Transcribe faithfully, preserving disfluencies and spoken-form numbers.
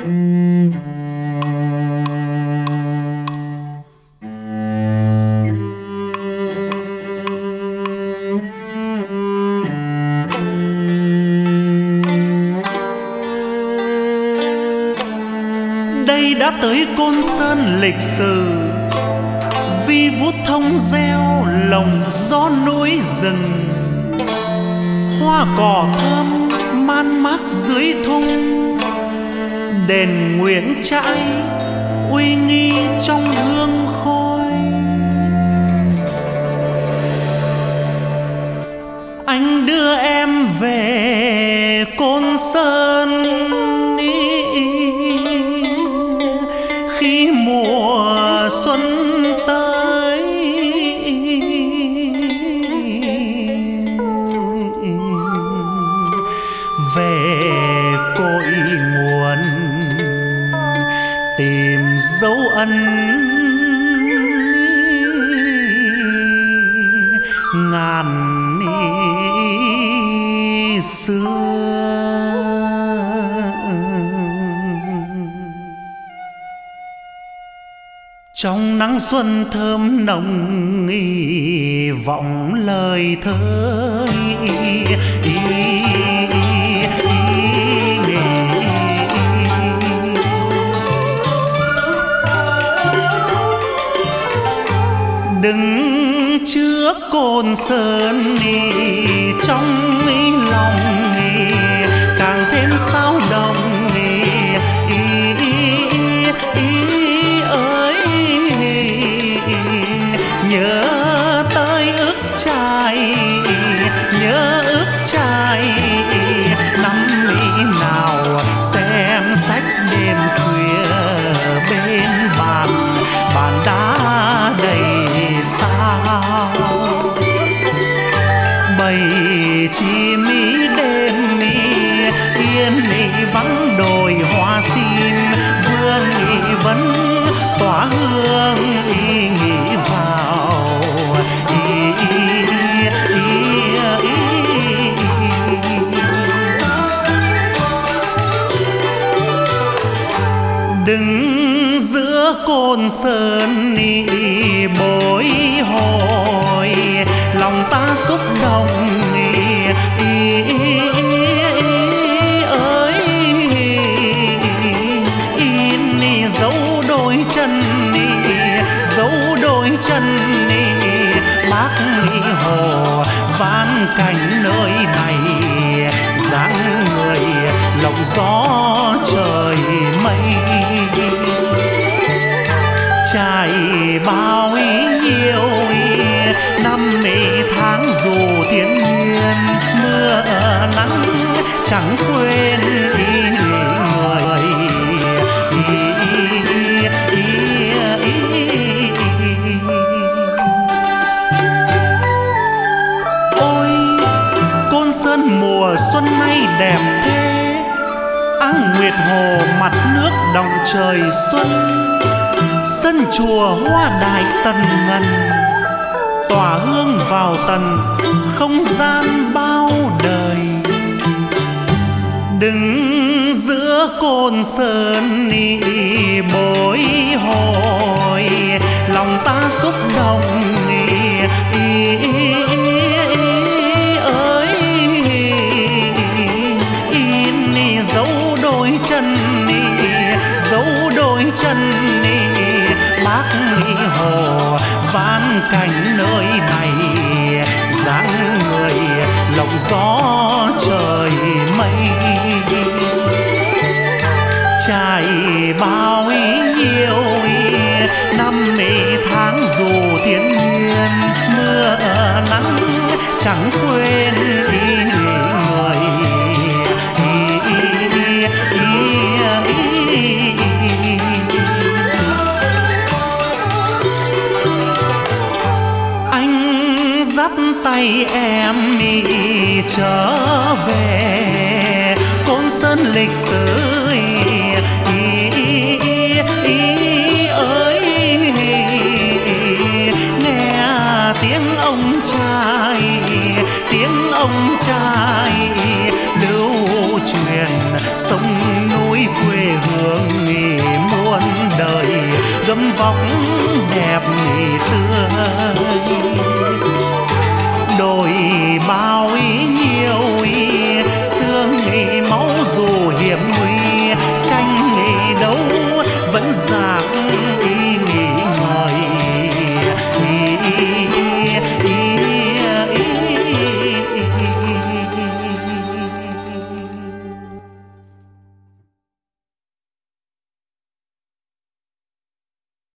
Đây đã tới Côn Sơn lịch sử, vi vút thông reo lồng gió núi rừng, hoa cỏ thơm man mác dưới thung, đền Nguyễn Trãi uy nghi trong hương khói. Anh đưa em về Côn Sơn khi mùa xuân tới, về cội nguồn tìm dấu ân ngàn xưa. Trong nắng xuân thơm nồng vọng lời thơ đứng trước Côn Sơn trong lòng càng thêm sao động. Nhớ tới ước trai, nhớ ước trai năm mỹ nào xem sách đêm khuya bên bàn, bàn đá đầy sao. Bầy chim mỹ đêm mỹ yên mỹ vắng đồi hoa sim, vương nghị vẫn tỏa hương ý nghĩ vào ý, ý, ý, ý. Đứng giữa Côn Sơn ý, bồi hồi lòng ta xúc động ý, ý, ý, ơi in dấu đôi chân, dấu đôi chân bác Hồ ván cảnh nơi này, dáng người lộng gió trời mây. Trải bao ý nhiều năm mấy tháng dù thiên nhiên mưa nắng chẳng quên ý người. Ôi Côn Sơn mùa xuân nay đẹp thế, áng nguyệt hồ mặt nước đồng trời xuân, sân chùa hoa đại tần ngần tỏa hương vào tận không gian bao đời. Đứng giữa Côn Sơn bồi hồi lòng ta xúc động ý, ơi in dấu đôi chân, dấu đôi chân bác Hồ ván cảnh nơi này, dáng người lộng gió trời mây. Trải bao ý nhiều năm mấy tháng dù thiên nhiên mưa nắng chẳng quên ý người. Ý, ý, ý, ý, ý. Anh dắt tay em đi trở về Côn Sơn lịch sử. Ý, ý, ý, ơi nghe tiếng ông trai, tiếng ông trai lưu truyền sông núi quê hương tóc đẹp tươi